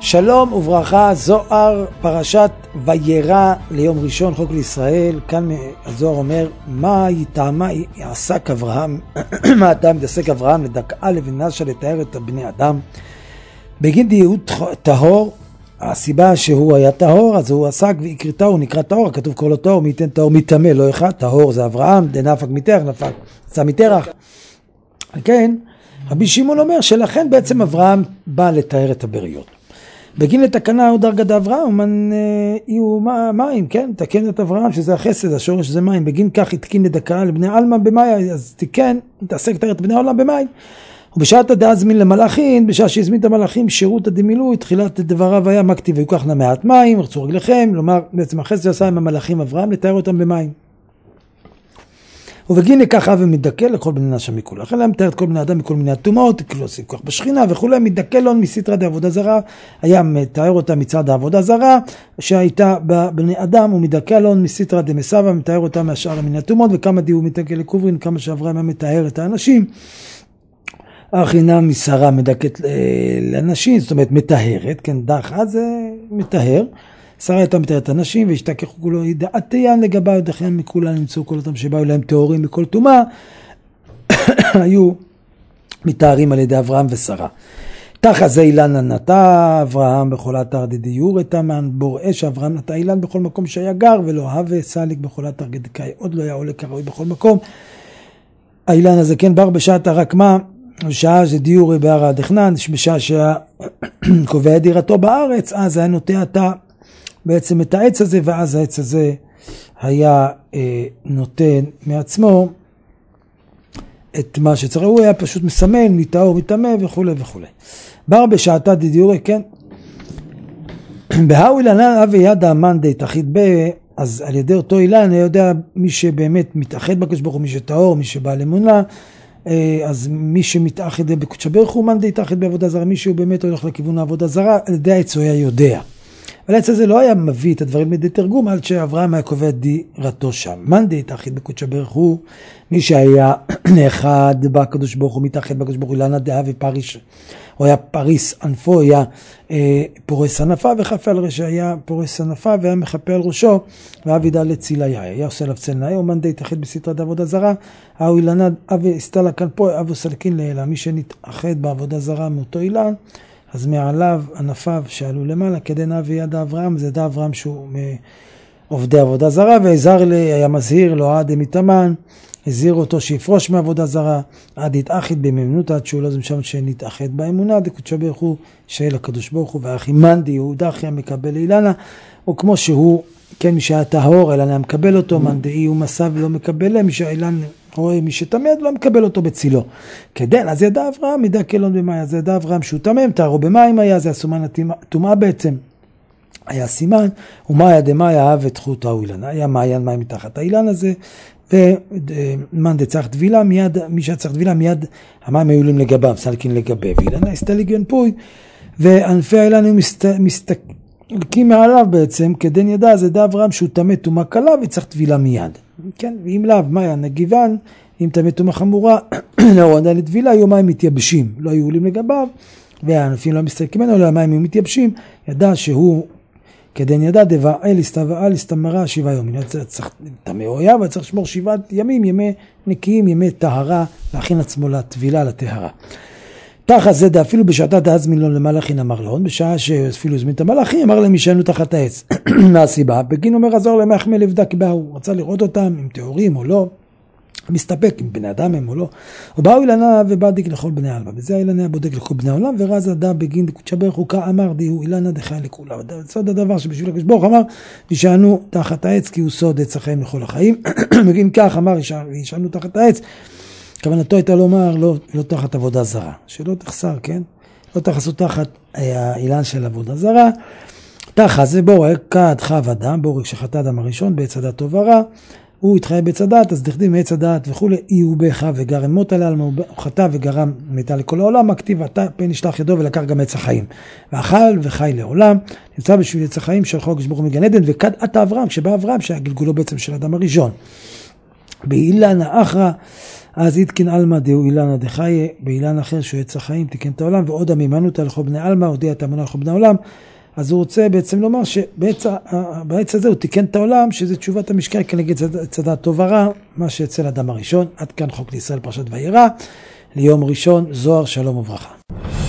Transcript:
שלום וברכה, זוהר, פרשת וירא ליום ראשון, חוק לישראל. כאן הזוהר אומר, מה יעסק אברהם, מה אדם מתעסק אברהם לדכאה לבנשה לתאר את בני אדם. בגין דהיות טהור, הסיבה שהוא היה טהור, אז הוא עסק ויקרא הוא נקרא טהור, כתוב כל לו טהור, מי ייתן טהור מטמא, לא אחד, טהור זה אברהם, דנפק מתרח, נפק, יצא מתרח. כן, רבי שמעון אומר שלכן בעצם אברהם בא לתאר את הבריות. בגין לתקנה הוא דרגת אברהם, יהיו מים, כן? תקן את אברהם, שזה החסד, השורש זה מים. בגין כך התקין לדכאה לבני עלמא במאי, אז תיקן, תעסק תאר את בני העולם במים. ובשעת הדעה זמין למלאכים, בשעה שהזמין את המלאכים, שירות הדמילוי, תחילת דבריו היה מקטיב ויקח מעט מים, רצו רגליכם, לומר, בעצם החסד עשה עם המלאכים אברהם, לתאר אותם במים. ובגין לכך אב ומתדקל לכל בני נשה מכול. לכן להם מתאר את כל בני אדם מכל מיני הטומאות, כאילו עושים כוח בשכינה וכולי, מתדקלון מסתרת העבודה זרה, היה מתאר אותה מצד העבודה זרה, שהייתה בבני אדם, ומתדקלון מסתרת דמסבה, מתאר אותה מהשאר למיני הטומאות, וכמה דיהו מתדקל לקוברין, כמה שאברהם היה מתאר את האנשים. האחינה משרה מדכאת לאנשים, זאת אומרת מטהרת, כן, דחה זה מטהר. שרה הייתה מתארת אנשים והשתכחו כולו דעתיין לגביו דחיין מכולן נמצאו כל אותם שבאו להם טהורים מכל טומאה היו מתארים על ידי אברהם ושרה. תחת זה אילנה נטע אברהם בכל אתר דדיור תמן בור אש. אברהם נטע אילן בכל מקום שהיה גר ולא הווה סליק בכל אתר גדקאי עוד לא היה עולה כראוי בכל מקום. האילן הזה כן בר בשעת הרקמה בשעה שדיור בהר הדכנן בשעה שקובע דירתו בארץ אז היה נוטע אתה בעצם את העץ הזה, ואז העץ הזה היה נותן מעצמו את מה שצריך, הוא היה פשוט מסמן, מתאור, מתאמה וכו' וכו'. בר בשעתה דידיורי, כן. בהאו אילנה אבי ידע אמן די תחיד ב, אז על ידי אותו אילן, אני יודע מי שבאמת מתאחד בקדוש ברוך הוא, מי שטהור, מי שבעל אמונה, אז מי שמתאחד בקדוש ברוך הוא, מן די תחיד בעבודה זרה, מי שהוא באמת הולך לכיוון העבודה זרה, על ידי העץ הוא היה יודע. אבל העץ הזה לא היה מביא את הדברים לידי תרגום עד שאברהם היה קובע דירתו שם. מן די תאחד בקודש ברוך הוא, מי שהיה אחד בקדוש ברוך הוא, מתאחד בקדוש ברוך הוא, אילנה דעה ופריש, הוא היה פריס ענפו, היה פורס ענפה וחפה על ראשו, היה פורס ענפה והיה מחפה על ראשו, ואבידה לצילה היה עושה עליו צל נאה, ומן די תאחד בסתרת עבודה זרה, הוא אילנה אבי הסתלה כאן פה, אבו סלקין לאלה, מי שנתאחד בעבודה זרה מאותו אילן, אז מעליו ענפיו שעלו למעלה, כדי נביא יד אברהם, זה ידע אברהם שהוא מעובדי עבודה זרה, והזהר לי, היה מזהיר לו עד מתאמן, הזהיר אותו שיפרוש מעבודה זרה, עד יתאחד באמונות, עד שהוא לא זמשם שנתאחד באמונה, דקודש ברוך הוא, שאל הקדוש ברוך הוא, והאחי מנדי, יהודה אחי המקבל אילנה, או כמו שהוא, כן, מי שהיה טהור, אילנה מקבל אותו, מנדי הוא מסע ולא מקבל, מי שהאילן רואה מי שתמד לא מקבל אותו בצילו. כדן, אז ידע אברהם, מידה כלון במאי, אז ידע אברהם שהוא תמם, תארו במים היה, זה הסימן התומעה בעצם. היה סימן, ומאי דמאי אהב את חוט האילן. היה מעיין מים מתחת האילן הזה, ומן דצריך דבילה, מיד, מי שצריך דבילה, מיד המים היו עולים לגביו, סלקין לגבי, ואילן הסתליגן פוי, וענפי האילן היו מסתלקים מעליו בעצם, כדן ידע, אז ידע אברהם שהוא תמה תומה קלה, וצריך דבילה מיד. כן, ואם לאו, מה היה נגיבן, אם תמה תומה חמורה, לא עדיין לדבילה, היו מים מתייבשים, לא היו עולים לגביו, והענפים לא מסתלקים ממנו, אלא המים היו מתייבשים, ידע שהוא, כדן ידע, דבעל הסתמרה 7 ימים, צריך תמה אויה, וצריך לשמור 7 ימים, ימי נקיים, ימי טהרה, להכין עצמו לטבילה, לטהרה. תחת זה אפילו בשעתה דאזמין לו למלאכין אמר לו, בשעה שאפילו הזמין את המלאכים, אמר להם ישנו תחת העץ. מהסיבה, בגין אומר עזור להם החמל לבדק בה, הוא רצה לראות אותם, אם טהורים או לא, מסתפק אם בני אדם הם או לא. ובאו אילנה ובדיק לכל בני העלמא, וזה אילנה בודק לכל בני העולם, ורז הדע בגין דקודש ברוך הוא אמר דיהו אילנה דחי לכולם. זה עוד הדבר שבשביל הקדוש ברוך אמר, ישנו תחת העץ כי הוא סוד עץ החיים לכל החיים. בגין כך אמר ישנו תחת העץ, כוונתו הייתה לומר לא תחת עבודה זרה, שלא תחסר, כן? לא תחסו תחת האילן של עבודה זרה. תחת זה בורק, כד חב אדם, בורק שחטא אדם הראשון, בעץ הדת טוב ורע, הוא התחייב בעץ הדת, אז דכתיב מעץ הדת וכו', אי הוא בך וגרם מות על העלמא, הוא חטא וגרם מתה לכל העולם, הכתיב אתה פן ישלח ידו ולקח גם עץ החיים. ואכל וחי לעולם, נמצא בשביל עץ החיים של חוק שבוך מגן עדן, וכד עתה אברהם, כשבא אברהם, שהגלגולו בעצם של אדם הראשון. באילן האחרא, אז איתקין אלמה דהו אילנה דחיה, באילן אחר שהוא עץ החיים תיקן את העולם, ועוד המימנותא לכל בני אלמה, הודיע את האמונה לכל בני העולם. אז הוא רוצה בעצם לומר שבעץ הזה הוא תיקן את העולם, שזה תשובת המשקל כנגד צדד טוב ורע, מה שאצל אדם הראשון. עד כאן חוק לישראל פרשת וירא, ליום ראשון, זוהר, שלום וברכה.